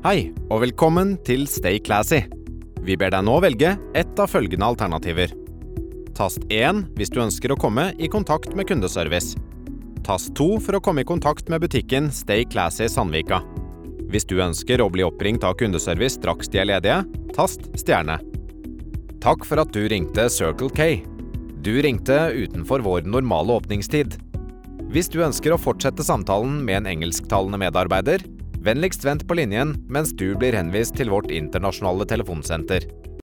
Hei, og velkommen til Stay Classy. Vi ber deg nå velge ett av følgende alternativer. Tast 1 hvis du ønsker å komme i kontakt med kundeservice. Tast 2 for å komme i kontakt med butikken Stay Classy Sandvika. Hvis du ønsker å bli oppringt av kundeservice straks de er ledige, tast stjerne. Takk for at du ringte Circle K. Du ringte utenfor vår normale åpningstid. Hvis du ønsker å fortsette samtalen med en engelsktalende medarbeider, vennligst vent på linjen mens du blir henvist til vårt internasjonale telefonsenter.